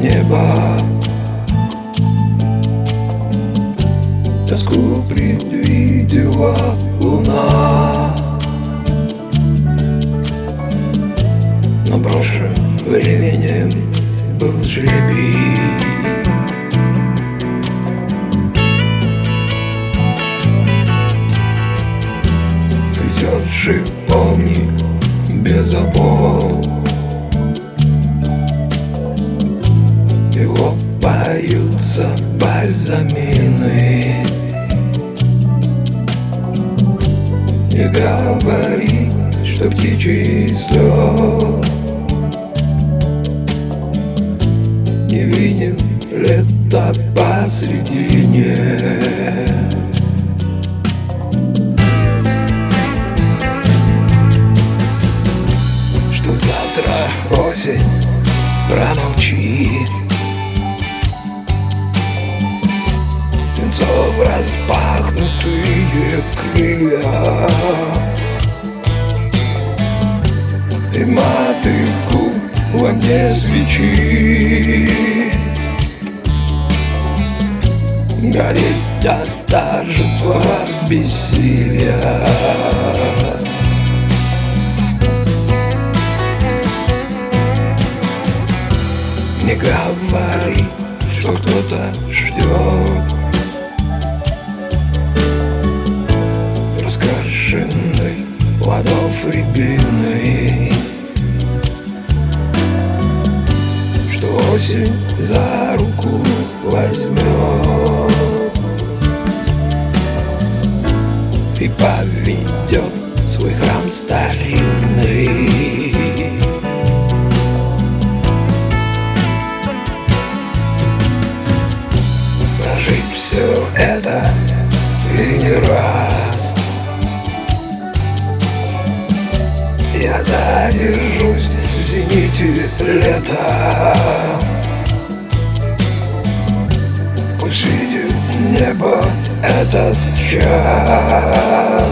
небо. Тоску предвидела луна, но брошен временем был жребий. Цветет шиповник без опол, и лопаются бальзамины. Не говори, что птичий слёт невинен лето посредине. Что завтра осень, промолчи. Птенцов распахнутые крылья, и мотыльку в огне свечи гореть от торжества бессилия. Не говори, что кто-то ждет раскрашенных плодов рябины, что осень за руку возьмет и поведет в свой храм старинный. Прожить все это и не раз я задержусь в зените лета. Пусть видит небо этот час.